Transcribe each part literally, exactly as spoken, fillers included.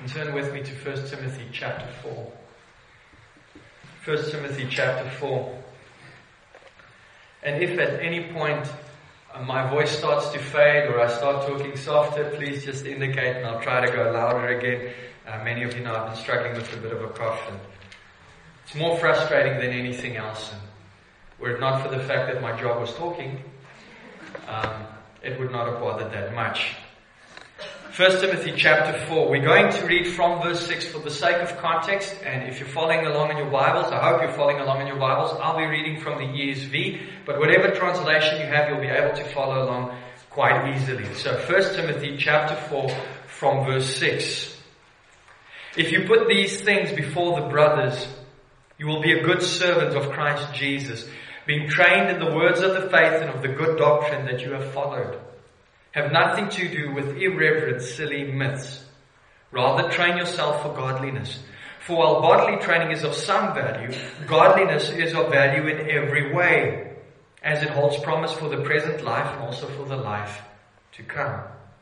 And turn with me to First Timothy chapter four. First Timothy chapter four. And if at any point uh, my voice starts to fade or I start talking softer, please just indicate and I'll try to go louder again. Uh, many of you know I've been struggling with a bit of a cough, and it's more frustrating than anything else. And were it not for the fact that my job was talking, um, it would not have bothered that much. First Timothy chapter four. We're going to read from verse six for the sake of context. And if you're following along in your Bibles, I hope you're following along in your Bibles. I'll be reading from the E S V. But whatever translation you have, you'll be able to follow along quite easily. So First Timothy chapter four from verse six. If you put these things before the brothers, you will be a good servant of Christ Jesus, being trained in the words of the faith and of the good doctrine that you have followed. Have nothing to do with irreverent, silly myths. Rather, train yourself for godliness. For while bodily training is of some value, godliness is of value in every way, as it holds promise for the present life and also for the life to come.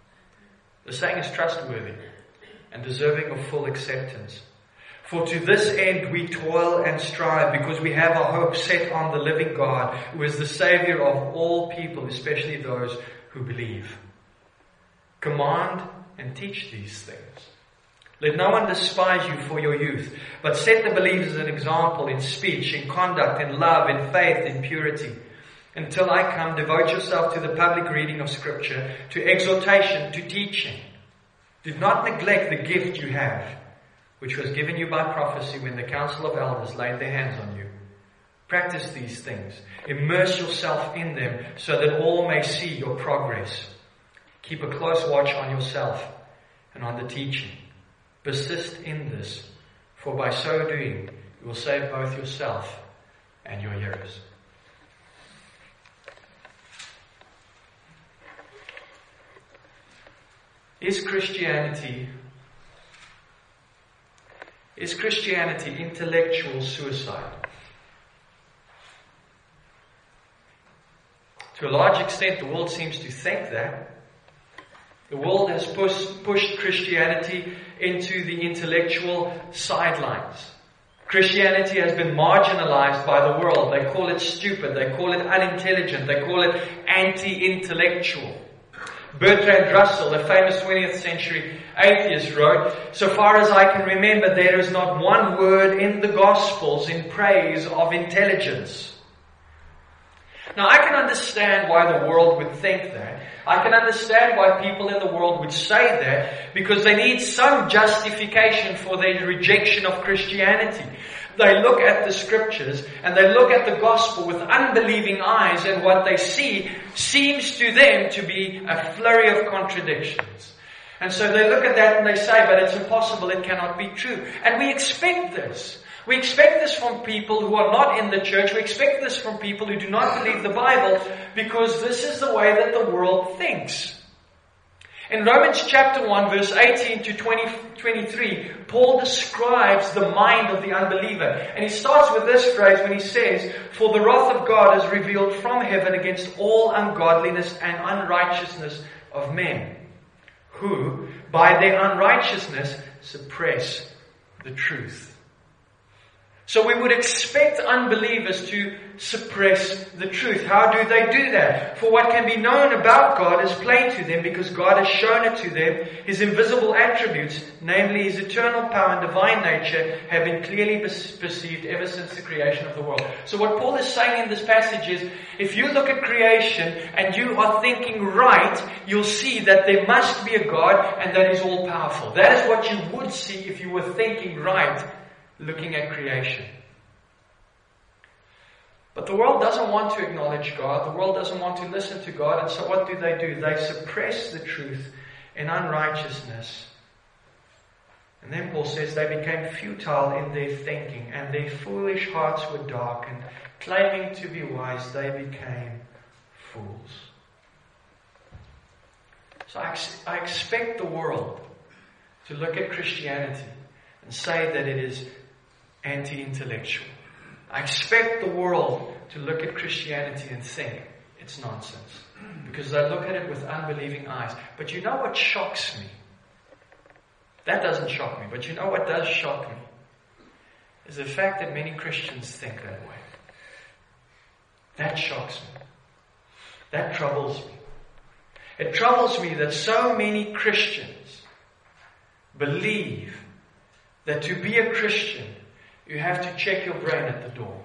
The saying is trustworthy and deserving of full acceptance. For to this end we toil and strive, because we have our hope set on the living God, who is the Savior of all people, especially those who believe. Command and teach these things. Let no one despise you for your youth, but set the believers an example in speech, in conduct, in love, in faith, in purity. Until I come, devote yourself to the public reading of Scripture, to exhortation, to teaching. Do not neglect the gift you have, which was given you by prophecy when the council of elders laid their hands on you. Practice these things. Immerse yourself in them so that all may see your progress. Keep a close watch on yourself and on the teaching. Persist in this, for by so doing you will save both yourself and your hearers. Is Christianity Is Christianity intellectual suicide? To a large extent, the world seems to think that. The world has pushed, pushed Christianity into the intellectual sidelines. Christianity has been marginalized by the world. They call it stupid. They call it unintelligent. They call it anti-intellectual. Bertrand Russell, a famous twentieth century atheist, wrote, "So far as I can remember, there is not one word in the Gospels in praise of intelligence." Now, I can understand why the world would think that. I can understand why people in the world would say that, because they need some justification for their rejection of Christianity. They look at the Scriptures and they look at the Gospel with unbelieving eyes, and what they see seems to them to be a flurry of contradictions. And so they look at that and they say, but it's impossible, it cannot be true. And we expect this. We expect this from people who are not in the church. We expect this from people who do not believe the Bible, because this is the way that the world thinks. In Romans chapter one, verse eighteen to twenty, twenty-three, Paul describes the mind of the unbeliever. And he starts with this phrase when he says, "For the wrath of God is revealed from heaven against all ungodliness and unrighteousness of men, who, by their unrighteousness, suppress the truth." So we would expect unbelievers to suppress the truth. How do they do that? For what can be known about God is plain to them, because God has shown it to them. His invisible attributes, namely His eternal power and divine nature, have been clearly perceived ever since the creation of the world. So what Paul is saying in this passage is, if you look at creation and you are thinking right, you'll see that there must be a God and that He's all powerful. That is what you would see if you were thinking right, looking at creation. But the world doesn't want to acknowledge God. The world doesn't want to listen to God. And so what do they do? They suppress the truth in unrighteousness. And then Paul says they became futile in their thinking, and their foolish hearts were darkened. Claiming to be wise, they became fools. So I, ex- I expect the world to look at Christianity and say that it is anti-intellectual. I expect the world to look at Christianity and think it's nonsense, because they look at it with unbelieving eyes. But you know what shocks me? That doesn't shock me. But you know what does shock me? Is the fact that many Christians think that way. That shocks me. That troubles me. It troubles me that so many Christians believe that to be a Christian, you have to check your brain at the door.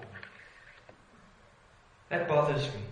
That bothers me.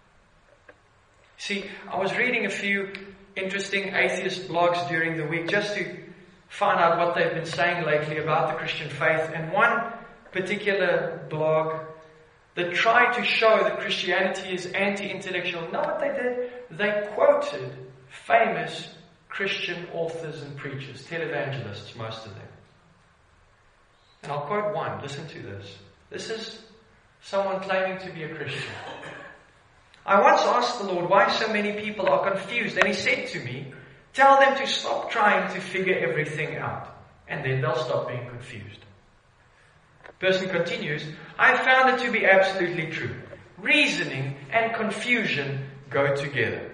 See, I was reading a few interesting atheist blogs during the week just to find out what they've been saying lately about the Christian faith. And one particular blog that tried to show that Christianity is anti-intellectual. Know what they did? They quoted famous Christian authors and preachers, televangelists, most of them. And I'll quote one. Listen to this. This is someone claiming to be a Christian. I once asked the Lord why so many people are confused, and He said to me, tell them to stop trying to figure everything out, and then they'll stop being confused. Person continues, I found it to be absolutely true. Reasoning and confusion go together.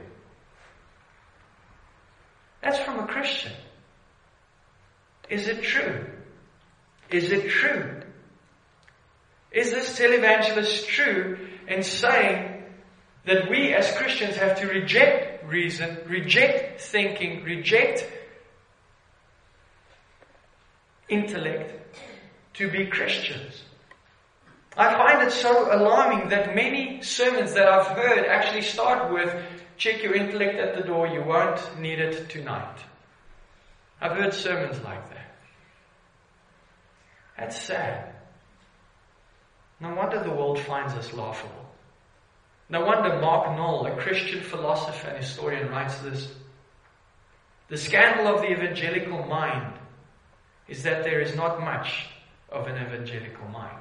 That's from a Christian. Is it true? Is it true? Is this televangelist true in saying that we as Christians have to reject reason, reject thinking, reject intellect to be Christians? I find it so alarming that many sermons that I've heard actually start with, check your intellect at the door, you won't need it tonight. I've heard sermons like that. That's sad. No wonder the world finds us laughable. No wonder Mark Knoll, a Christian philosopher and historian, writes this. The scandal of the evangelical mind is that there is not much of an evangelical mind.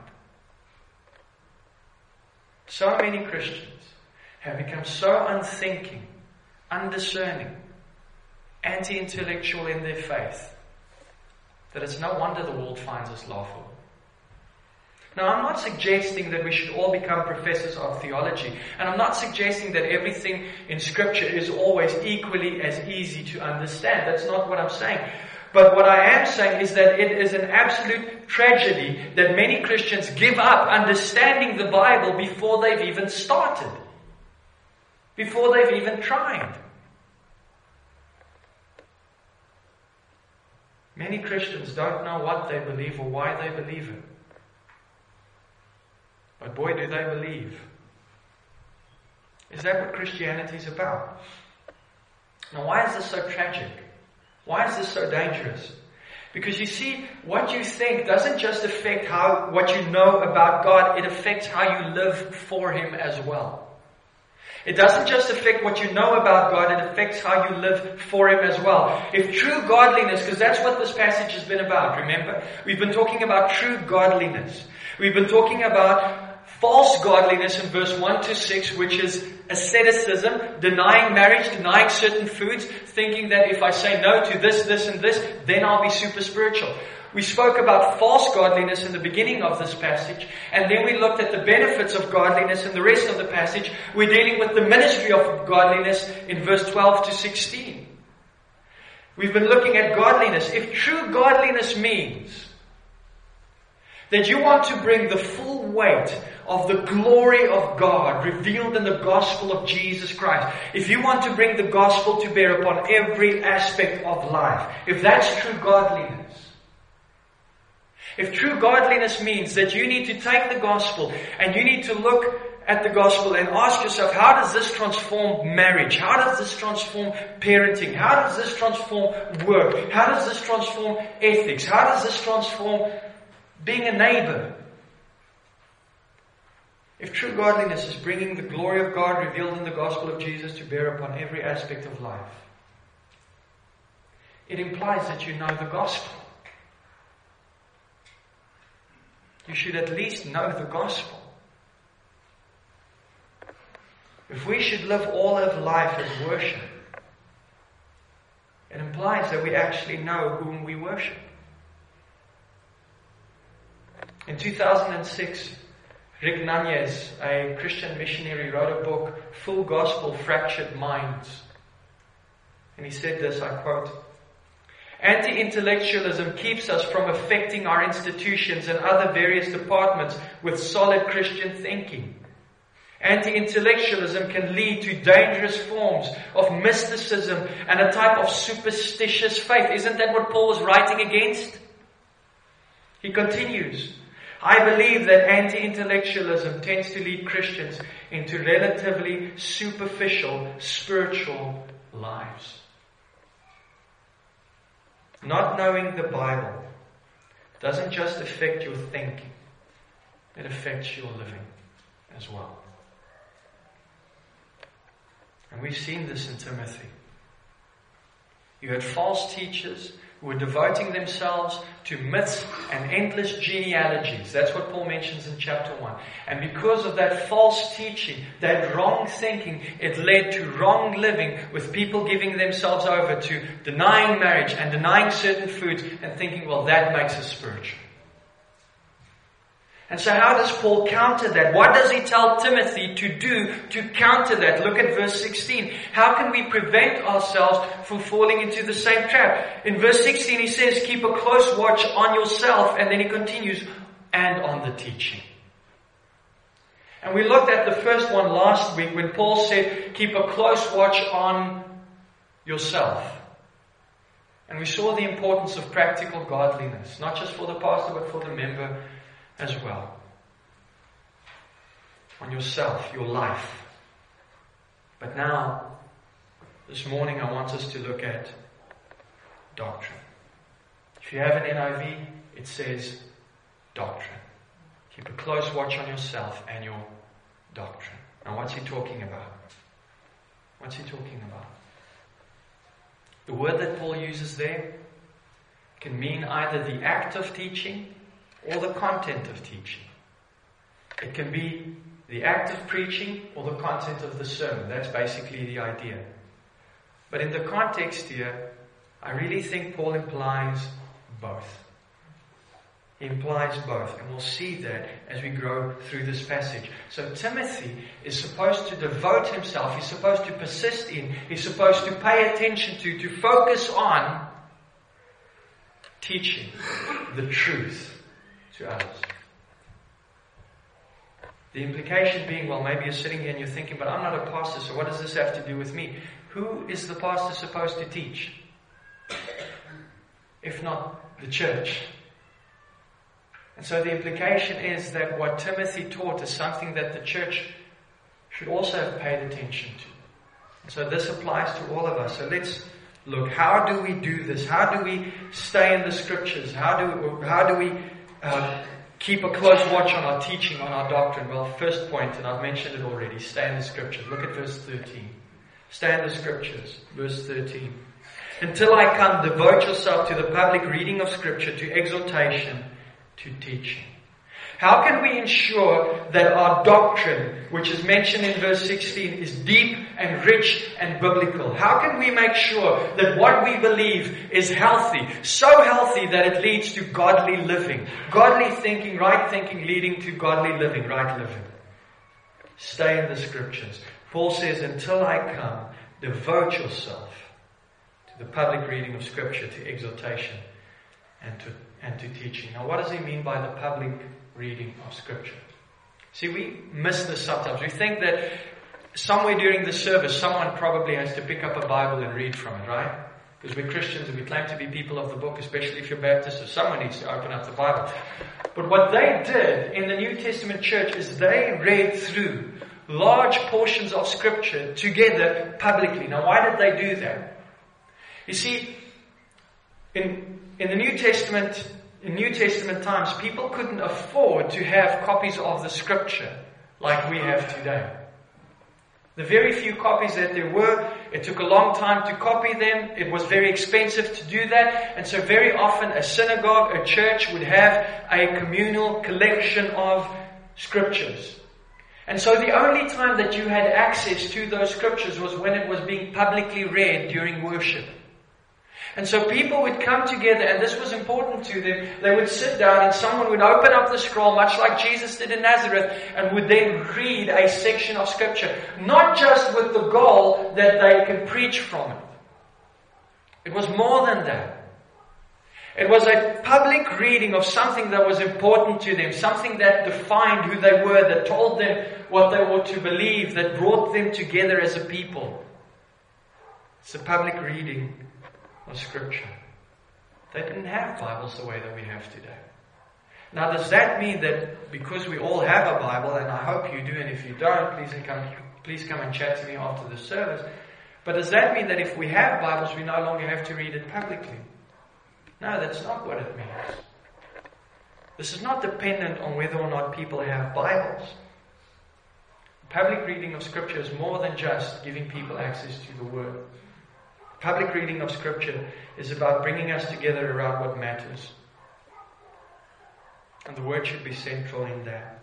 So many Christians have become so unthinking, undiscerning, anti-intellectual in their faith that it's no wonder the world finds us laughable. Now, I'm not suggesting that we should all become professors of theology, and I'm not suggesting that everything in Scripture is always equally as easy to understand. That's not what I'm saying. But what I am saying is that it is an absolute tragedy that many Christians give up understanding the Bible before they've even started, before they've even tried. Many Christians don't know what they believe or why they believe it. But boy, do they believe. Is that what Christianity is about? Now, why is this so tragic? Why is this so dangerous? Because you see, what you think doesn't just affect how what you know about God, it affects how you live for Him as well. It doesn't just affect what you know about God, it affects how you live for Him as well. If true godliness, because that's what this passage has been about, remember? We've been talking about true godliness. We've been talking about false godliness in verse one to six, which is asceticism, denying marriage, denying certain foods, thinking that if I say no to this, this, and this, then I'll be super spiritual. We spoke about false godliness in the beginning of this passage, and then we looked at the benefits of godliness in the rest of the passage. We're dealing with the ministry of godliness in verse twelve to sixteen. We've been looking at godliness. If true godliness means that you want to bring the full weight of the glory of God revealed in the gospel of Jesus Christ, if you want to bring the gospel to bear upon every aspect of life, if that's true godliness, if true godliness means that you need to take the gospel and you need to look at the gospel and ask yourself, how does this transform marriage? How does this transform parenting? How does this transform work? How does this transform ethics? How does this transform being a neighbor? If true godliness is bringing the glory of God revealed in the gospel of Jesus to bear upon every aspect of life, it implies that you know the gospel. You should at least know the gospel. If we should live all of life as worship, it implies that we actually know whom we worship. In two thousand six, Rick Nunez, a Christian missionary, wrote a book, Full Gospel, Fractured Minds. And he said this, I quote, Anti-intellectualism keeps us from affecting our institutions and other various departments with solid Christian thinking. Anti-intellectualism can lead to dangerous forms of mysticism and a type of superstitious faith. Isn't that what Paul was writing against? He continues, I believe that anti-intellectualism tends to lead Christians into relatively superficial spiritual lives. Not knowing the Bible doesn't just affect your thinking, it affects your living as well. And we've seen this in Timothy. You had false teachers who were devoting themselves to myths and endless genealogies. That's what Paul mentions in chapter one. And because of that false teaching, that wrong thinking, it led to wrong living, with people giving themselves over to denying marriage and denying certain foods and thinking, well, that makes us spiritual. And so how does Paul counter that? What does he tell Timothy to do to counter that? Look at verse sixteen. How can we prevent ourselves from falling into the same trap? In verse sixteen he says, keep a close watch on yourself, and then he continues, and on the teaching. And we looked at the first one last week when Paul said, keep a close watch on yourself. And we saw the importance of practical godliness, not just for the pastor but for the member as well. On yourself, your life. But now, this morning I want us to look at doctrine. If you have an N I V, it says doctrine. Keep a close watch on yourself and your doctrine. Now what's he talking about? What's he talking about? The word that Paul uses there can mean either the act of teaching or the content of teaching. It can be the act of preaching or the content of the sermon. That's basically the idea. But in the context here, I really think Paul implies both. He implies both, and we'll see that as we grow through this passage. So Timothy is supposed to devote himself, he's supposed to persist in, he's supposed to pay attention to, to focus on teaching the truth to others. The implication being, well, maybe you're sitting here and you're thinking, but I'm not a pastor, so what does this have to do with me? Who is the pastor supposed to teach? If not the church. And so the implication is that what Timothy taught is something that the church should also have paid attention to. And so this applies to all of us. So let's look, how do we do this? How do we stay in the scriptures? How do, how do we Uh, keep a close watch on our teaching, on our doctrine? Well, first point, and I've mentioned it already, stay in the scriptures. Look at verse thirteen. Stay in the scriptures. Verse thirteen. Until I come, devote yourself to the public reading of scripture, to exhortation, to teaching. How can we ensure that our doctrine, which is mentioned in verse sixteen, is deep and rich and biblical? How can we make sure that what we believe is healthy, so healthy that it leads to godly living, godly thinking, right thinking leading to godly living, right living? Stay in the scriptures. Paul says, until I come, devote yourself to the public reading of scripture, to exhortation, and to, and to teaching. Now, what does he mean by the public reading of scripture? See, we miss this sometimes. We think that somewhere during the service, someone probably has to pick up a Bible and read from it, right? Because we're Christians and we claim to be people of the book, especially if you're Baptist, so someone needs to open up the Bible. But what they did in the New Testament church is they read through large portions of scripture together publicly. Now, why did they do that? You see, in, in the New Testament, in New Testament times, people couldn't afford to have copies of the scripture like we have today. The very few copies that there were, it took a long time to copy them. It was very expensive to do that. And so very often a synagogue, a church would have a communal collection of scriptures. And so the only time that you had access to those scriptures was when it was being publicly read during worship. And so people would come together, and this was important to them. They would sit down and someone would open up the scroll, much like Jesus did in Nazareth, and would then read a section of scripture. Not just with the goal that they can preach from it. It was more than that. It was a public reading of something that was important to them, something that defined who they were, that told them what they ought to believe, that brought them together as a people. It's a public reading of Scripture. They didn't have Bibles the way that we have today. Now, does that mean that because we all have a Bible, and I hope you do, and if you don't, please come, please come and chat to me after the service. But does that mean that if we have Bibles, we no longer have to read it publicly? No, that's not what it means. This is not dependent on whether or not people have Bibles. Public reading of Scripture is more than just giving people access to the Word. Public reading of Scripture is about bringing us together around what matters. And the Word should be central in that.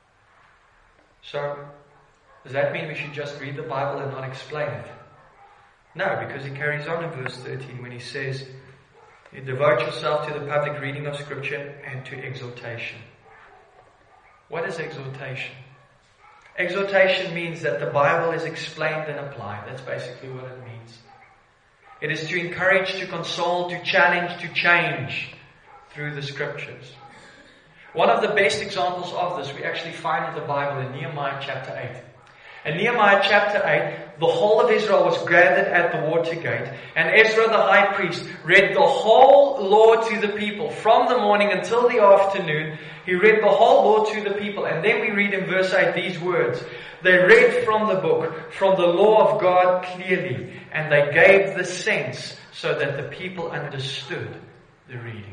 So, does that mean we should just read the Bible and not explain it? No, because he carries on in verse thirteen when he says, "You devote yourself to the public reading of Scripture and to exhortation." What is exhortation? Exhortation means that the Bible is explained and applied. That's basically what it means. It is to encourage, to console, to challenge, to change through the Scriptures. One of the best examples of this we actually find in the Bible in Nehemiah chapter eight. In Nehemiah chapter eight, the whole of Israel was gathered at the water gate, and Ezra the high priest read the whole law to the people from the morning until the afternoon. He read the whole law to the people, and then we read in verse eight these words. They read from the book, from the law of God clearly, and they gave the sense so that the people understood the reading.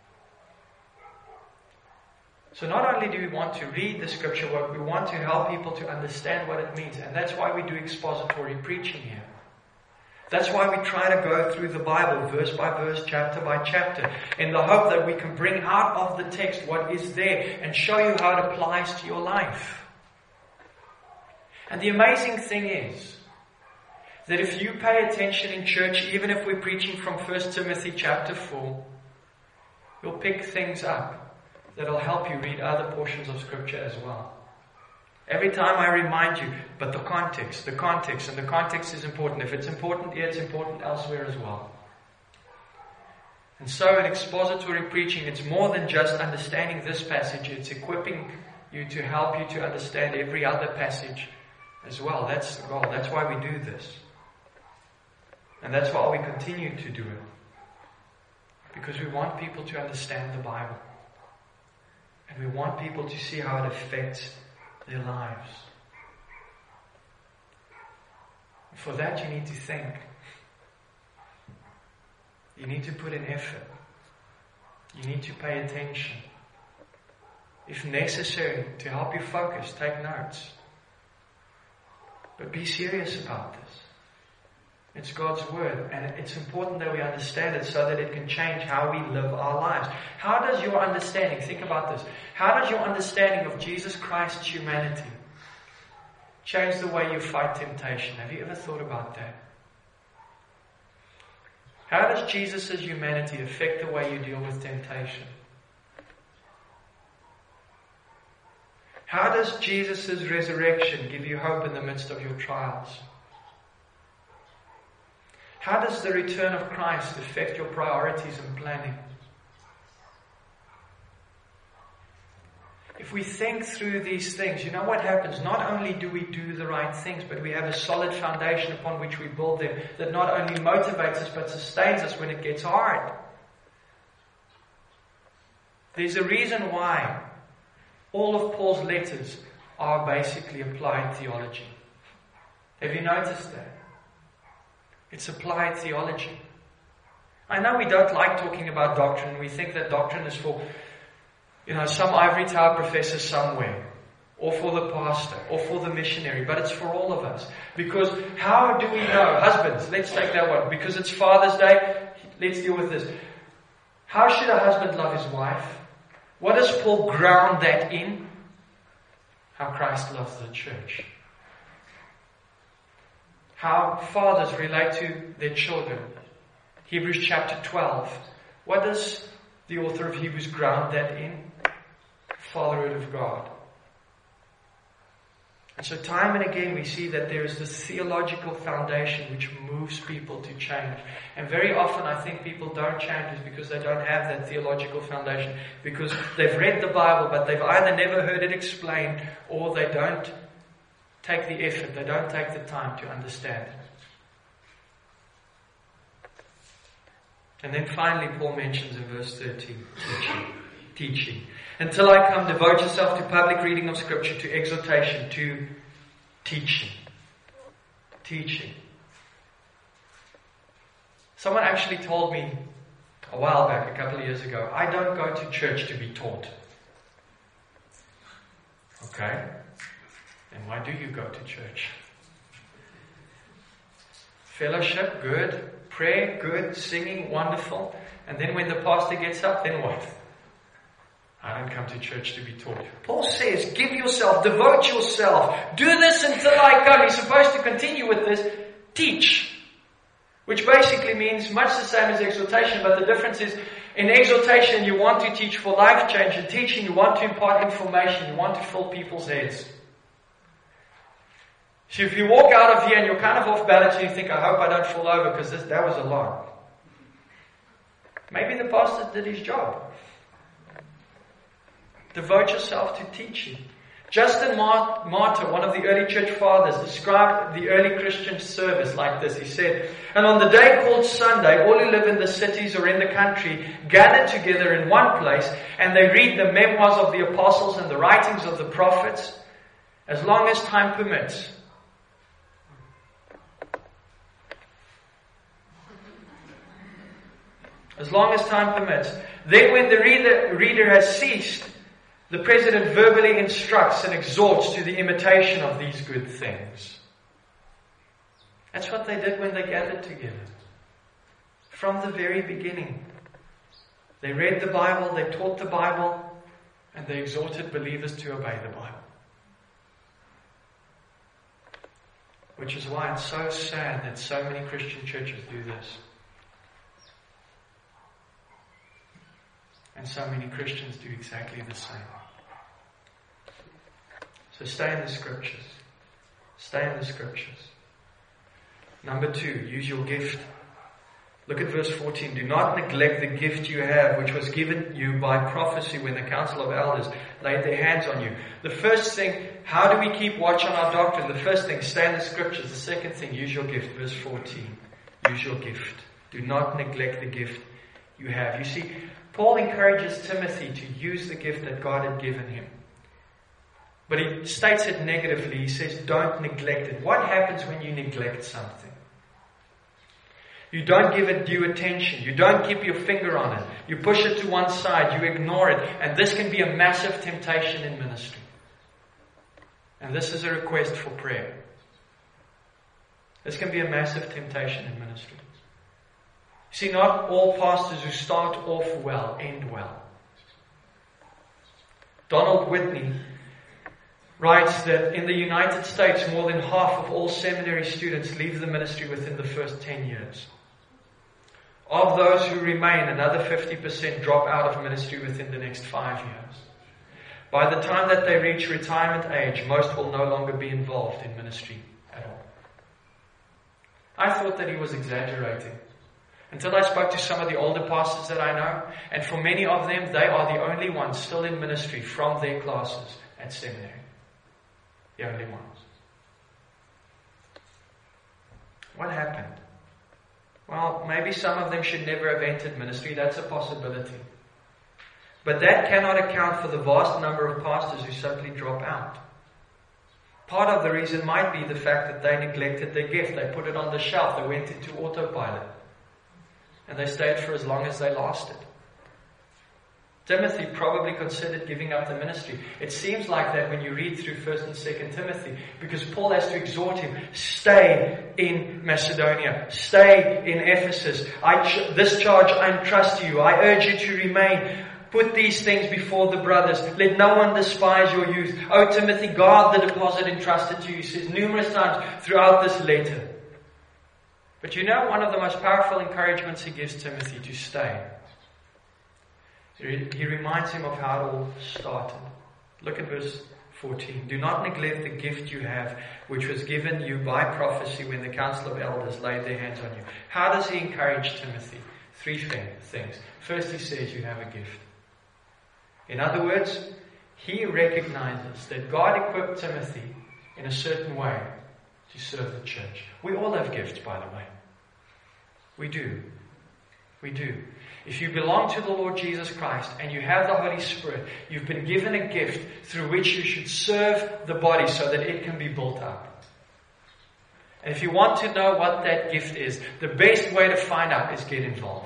So not only do we want to read the Scripture, but we want to help people to understand what it means. And that's why we do expository preaching here. That's why we try to go through the Bible verse by verse, chapter by chapter, in the hope that we can bring out of the text what is there and show you how it applies to your life. And the amazing thing is that if you pay attention in church, even if we're preaching from First Timothy chapter four, you'll pick things up that'll help you read other portions of Scripture as well. Every time I remind you, but the context, the context, and the context is important. If it's important here, it's important elsewhere as well. And so in expository preaching, it's more than just understanding this passage. It's equipping you to help you to understand every other passage as well. That's the goal. That's why we do this. And that's why we continue to do it. Because we want people to understand the Bible. And we want people to see how it affects their lives. For that you need to think. You need to put in effort. You need to pay attention. If necessary, to help you focus, take notes. But be serious about this. It's God's Word, and it's important that we understand it so that it can change how we live our lives. How does your understanding, think about this, how does your understanding of Jesus Christ's humanity change the way you fight temptation? Have you ever thought about that? How does Jesus' humanity affect the way you deal with temptation? How does Jesus' resurrection give you hope in the midst of your trials? How does the return of Christ affect your priorities and planning? If we think through these things, you know what happens? Not only do we do the right things, but we have a solid foundation upon which we build them that not only motivates us, but sustains us when it gets hard. There's a reason why all of Paul's letters are basically applied theology. Have you noticed that? It's applied theology. I know we don't like talking about doctrine. We think that doctrine is for, you know, some ivory tower professor somewhere, or for the pastor, or for the missionary, but it's for all of us. Because how do we know? Husbands, let's take that one. Because it's Father's Day, let's deal with this. How should a husband love his wife? What does Paul ground that in? How Christ loves the church. How fathers relate to their children. Hebrews chapter twelve. What does the author of Hebrews ground that in? Fatherhood of God. And so time and again we see that there is this theological foundation which moves people to change. And very often I think people don't change is because they don't have that theological foundation. Because they've read the Bible but they've either never heard it explained or they don't take the effort, they don't take the time to understand it. And then finally Paul mentions in verse thirteen, teaching. Teaching. Until I come, devote yourself to public reading of Scripture, to exhortation, to teaching. Teaching. Someone actually told me a while back, a couple of years ago, I don't go to church to be taught. Okay? Then why do you go to church? Fellowship, good. Prayer, good. Singing, wonderful. And then when the pastor gets up, then what? I don't come to church to be taught. Paul says, give yourself, devote yourself. Do this until I come. He's supposed to continue with this. Teach. Which basically means much the same as exhortation, but the difference is in exhortation you want to teach for life change. In teaching you want to impart information. You want to fill people's heads. So if you walk out of here and you're kind of off balance and you think, I hope I don't fall over because this, that was a lot. Maybe the pastor did his job. Devote yourself to teaching. Justin Martyr, one of the early church fathers, described the early Christian service like this. He said, and on the day called Sunday, all who live in the cities or in the country gather together in one place and they read the memoirs of the apostles and the writings of the prophets as long as time permits. As long as time permits. Then when the reader, reader has ceased, the president verbally instructs and exhorts to the imitation of these good things. That's what they did when they gathered together. From the very beginning. They read the Bible, they taught the Bible, and they exhorted believers to obey the Bible. Which is why it's so sad that so many Christian churches do this. And so many Christians do exactly the same. So stay in the Scriptures. Stay in the Scriptures. Number two, use your gift. Look at verse fourteen. Do not neglect the gift you have, which was given you by prophecy when the council of elders laid their hands on you. The first thing, how do we keep watch on our doctrine? The first thing, stay in the Scriptures. The second thing, use your gift. Verse fourteen. Use your gift. Do not neglect the gift you have. You see, Paul encourages Timothy to use the gift that God had given him. But he states it negatively. He says, don't neglect it. What happens when you neglect something? You don't give it due attention. You don't keep your finger on it. You push it to one side. You ignore it. And this can be a massive temptation in ministry. And this is a request for prayer. This can be a massive temptation in ministry. See, not all pastors who start off well end well. Donald Whitney writes that in the United States, more than half of all seminary students leave the ministry within the first ten years. Of those who remain, another fifty percent drop out of ministry within the next five years. By the time that they reach retirement age, most will no longer be involved in ministry at all. I thought that he was exaggerating. Until I spoke to some of the older pastors that I know, and for many of them, they are the only ones still in ministry from their classes at seminary. The only ones. What happened? Well, maybe some of them should never have entered ministry. That's a possibility. But that cannot account for the vast number of pastors who simply drop out. Part of the reason might be the fact that they neglected their gift. They put it on the shelf. They went into autopilot. And they stayed for as long as they lasted. Timothy probably considered giving up the ministry. It seems like that when you read through First and Second Timothy, because Paul has to exhort him, stay in Macedonia, stay in Ephesus. I ch- this charge I entrust to you. I urge you to remain. Put these things before the brothers. Let no one despise your youth. O Timothy, guard the deposit entrusted to you. He says numerous times throughout this letter. But you know one of the most powerful encouragements he gives Timothy to stay. He reminds him of how it all started. Look at verse fourteen. Do not neglect the gift you have, which was given you by prophecy when the council of elders laid their hands on you. How does he encourage Timothy? Three things. First, he says you have a gift. In other words, he recognizes that God equipped Timothy in a certain way to serve the church. We all have gifts, by the way. We do. We do. If you belong to the Lord Jesus Christ and you have the Holy Spirit, you've been given a gift through which you should serve the body so that it can be built up. And if you want to know what that gift is, the best way to find out is get involved.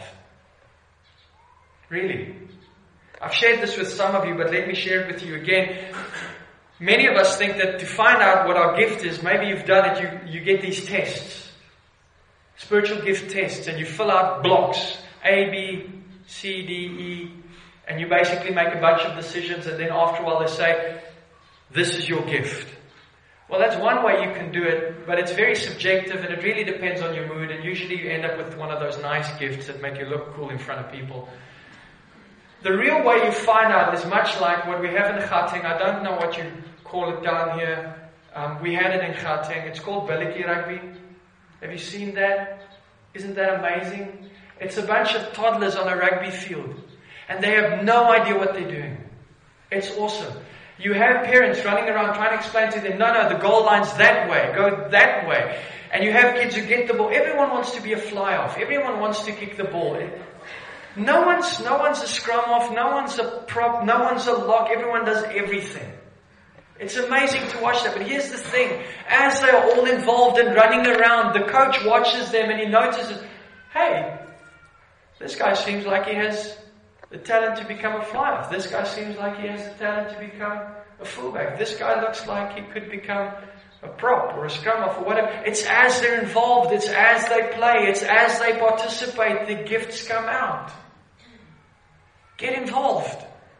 Really. I've shared this with some of you, but let me share it with you again. Many of us think that to find out what our gift is, maybe you've done it, you, you get these tests. Spiritual gift tests, and you fill out blocks. A, B, C, D, E, and you basically make a bunch of decisions, and then after a while they say, this is your gift. Well, that's one way you can do it, but it's very subjective, and it really depends on your mood, and usually you end up with one of those nice gifts that make you look cool in front of people. The real way you find out is much like what we have in Gauteng. I don't know what you call it down here. Um, we had it in Gauteng. It's called Billikie Rugby. Have you seen that? Isn't that amazing? It's a bunch of toddlers on a rugby field. And they have no idea what they're doing. It's awesome. You have parents running around trying to explain to them, no, no, the goal line's that way. Go that way. And you have kids who get the ball. Everyone wants to be a fly-off. Everyone wants to kick the ball. No one's, no one's a scrum off. No one's a prop. No one's a lock. Everyone does everything. It's amazing to watch that. But here's the thing. As they are all involved and running around, the coach watches them and he notices, hey, this guy seems like he has the talent to become a fly-off. This guy seems like he has the talent to become a fullback. This guy looks like he could become a prop or a scrum off or whatever. It's as they're involved. It's as they play. It's as they participate. The gifts come out. Get involved.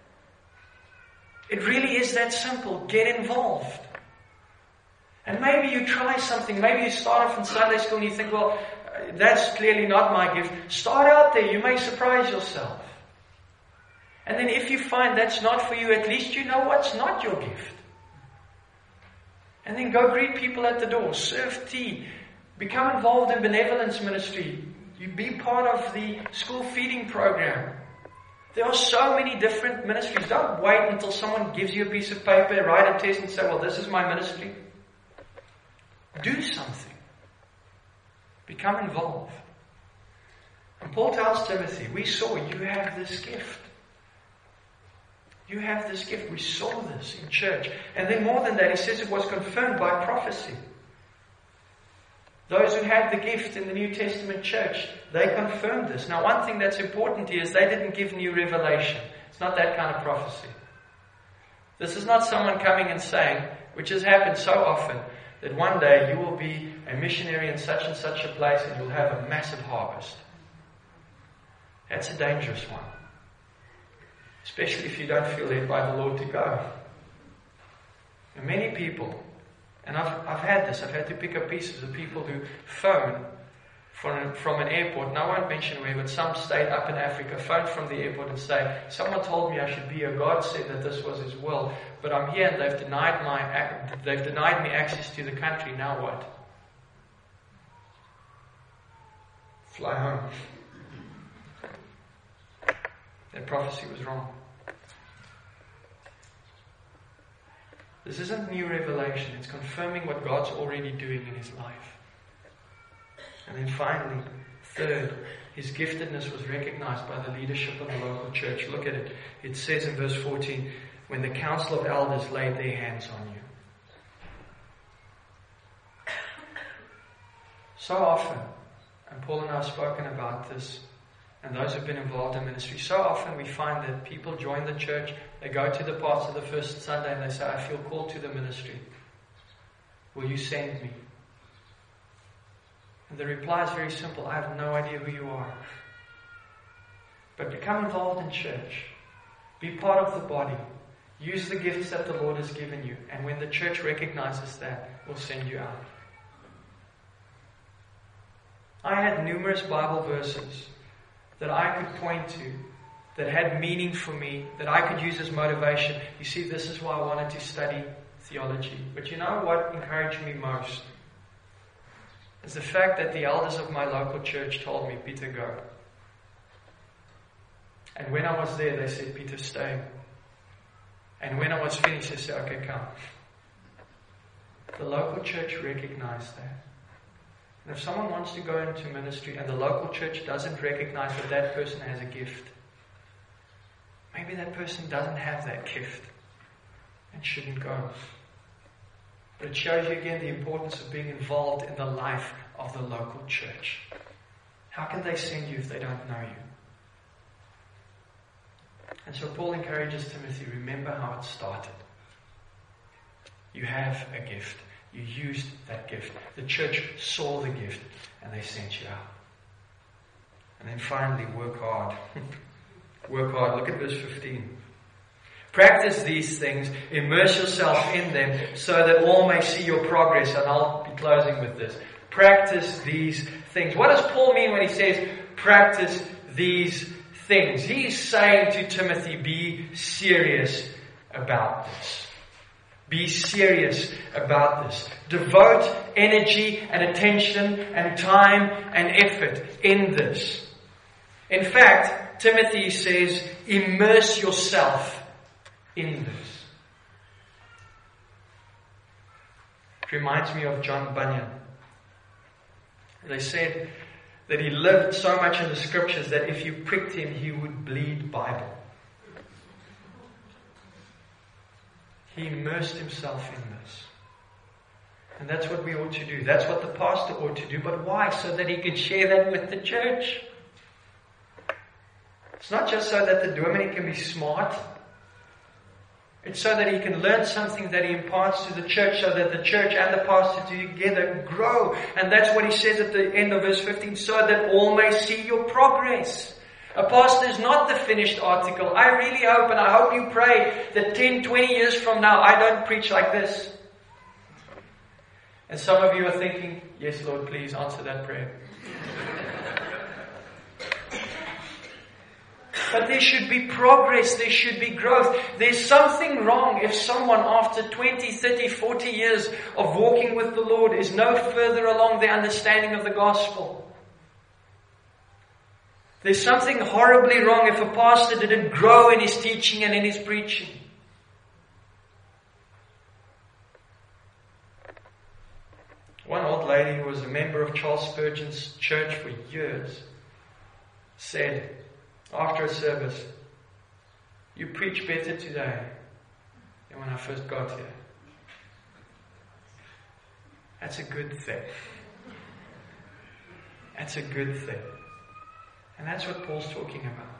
It really is that simple. Get involved. And maybe you try something. Maybe you start off in Sunday school and you think, well, that's clearly not my gift. Start out there. You may surprise yourself. And then if you find that's not for you, at least you know what's not your gift. And then go greet people at the door. Serve tea. Become involved in benevolence ministry. You be part of the school feeding program. There are so many different ministries. Don't wait until someone gives you a piece of paper, write a test and say, well, this is my ministry. Do something. Become involved. And Paul tells Timothy, we saw you have this gift. You have this gift. We saw this in church. And then more than that, he says it was confirmed by prophecy. Those who had the gift in the New Testament church, they confirmed this. Now, one thing that's important here is they didn't give new revelation. It's not that kind of prophecy. This is not someone coming and saying, which has happened so often, that one day you will be a missionary in such and such a place and you'll have a massive harvest. That's a dangerous one. Especially if you don't feel led by the Lord to go. And many people, and I've, I've had this, I've had to pick up pieces of people who phone from, from an airport, and I won't mention where, but some state up in Africa, phone from the airport and say, someone told me I should be here, God said that this was His will, but I'm here and they've denied my, they've denied me access to the country, now what? Fly home. That prophecy was wrong. This isn't new revelation. It's confirming what God's already doing in his life. And then finally, third, his giftedness was recognized by the leadership of the local church. Look at it. It says in verse fourteen, when the council of elders laid their hands on you. So often, and Paul and I have spoken about this, and those who have been involved in ministry, so often we find that people join the church, they go to the parts of the first Sunday and they say, I feel called to the ministry. Will you send me? And the reply is very simple, I have no idea who you are. But become involved in church. Be part of the body. Use the gifts that the Lord has given you. And when the church recognizes that, we'll send you out. I had numerous Bible verses that I could point to, that had meaning for me, that I could use as motivation. You see, this is why I wanted to study theology. But you know what encouraged me most? Is the fact that the elders of my local church told me, Peter, go. And when I was there, they said, Peter, stay. And when I was finished, they said, okay, come. The local church recognized that. And if someone wants to go into ministry and the local church doesn't recognize that that person has a gift, maybe that person doesn't have that gift and shouldn't go. But it shows you again the importance of being involved in the life of the local church. How can they send you if they don't know you? And so Paul encourages Timothy, remember how it started. You have a gift. You used that gift. The church saw the gift and they sent you out. And then finally, work hard. Work hard. Look at verse fifteen. Practice these things. Immerse yourself in them so that all may see your progress. And I'll be closing with this. Practice these things. What does Paul mean when he says practice these things? He's saying to Timothy, be serious about this. Be serious about this. Devote energy and attention and time and effort in this. In fact, Timothy says, immerse yourself in this. It reminds me of John Bunyan. They said that he lived so much in the scriptures that if you pricked him, he would bleed Bible. He immersed himself in this. And that's what we ought to do. That's what the pastor ought to do. But why? So that he can share that with the church. It's not just so that the dominant can be smart. It's so that he can learn something that he imparts to the church, so that the church and the pastor together grow. And that's what he says at the end of verse fifteen, so that all may see your progress. A pastor is not the finished article. I really hope, and I hope you pray, that ten, twenty years from now, I don't preach like this. And some of you are thinking, yes, Lord, please answer that prayer. But there should be progress, there should be growth. There's something wrong if someone after twenty, thirty, forty years of walking with the Lord is no further along the understanding of the gospel. There's something horribly wrong if a pastor didn't grow in his teaching and in his preaching. One old lady who was a member of Charles Spurgeon's church for years said, after a service, you preach better today than when I first got here. That's a good thing. That's a good thing. And that's what Paul's talking about.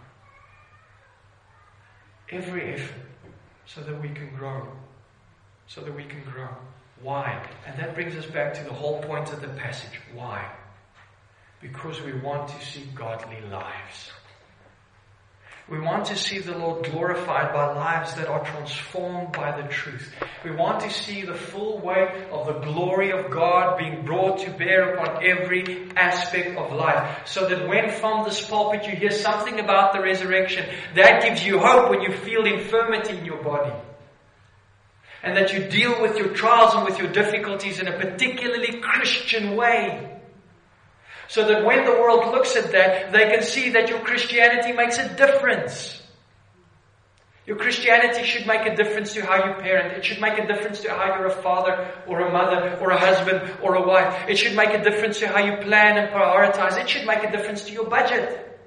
Every effort so that we can grow. So that we can grow. Why? And that brings us back to the whole point of the passage. Why? Because we want to see godly lives. We want to see the Lord glorified by lives that are transformed by the truth. We want to see the full weight of the glory of God being brought to bear upon every aspect of life. So that when from this pulpit you hear something about the resurrection, that gives you hope when you feel infirmity in your body. And that you deal with your trials and with your difficulties in a particularly Christian way. So that when the world looks at that, they can see that your Christianity makes a difference. Your Christianity should make a difference to how you parent. It should make a difference to how you're a father or a mother or a husband or a wife. It should make a difference to how you plan and prioritize. It should make a difference to your budget.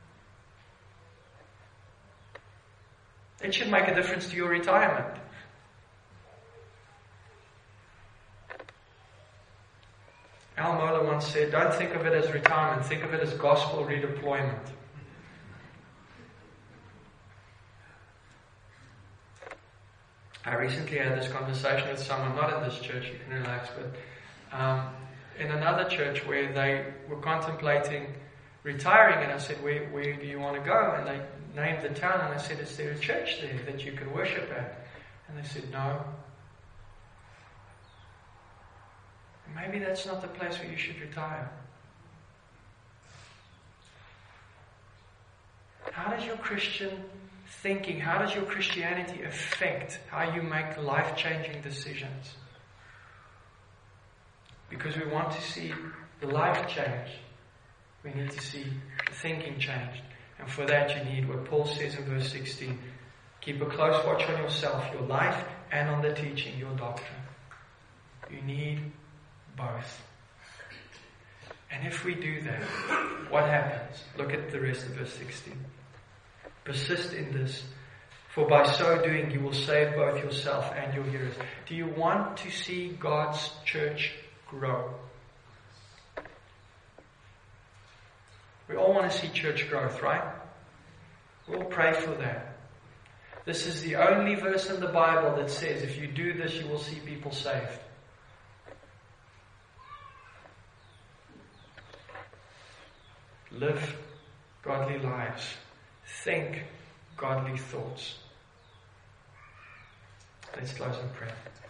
It should make a difference to your retirement. Al Mohler once said, don't think of it as retirement, think of it as gospel redeployment. I recently had this conversation with someone, not in this church, you can relax, but um, in another church where they were contemplating retiring, and I said, where, where do you want to go? And they named the town, and I said, is there a church there that you can worship at? And they said, no. Maybe that's not the place where you should retire. How does your Christian thinking, how does your Christianity affect how you make life-changing decisions? Because we want to see the life change, we need to see the thinking changed. And for that you need what Paul says in verse sixteen. Keep a close watch on yourself, your life, and on the teaching, your doctrine. You need both. And if we do that, what happens? Look at the rest of verse sixteen. Persist in this, for by so doing you will save both yourself and your hearers. Do you want to see God's church grow? We all want to see church growth, right? We all pray for that. This is the only verse in the Bible that says if you do this, you will see people saved. Live godly lives. Think godly thoughts. Let's close in prayer.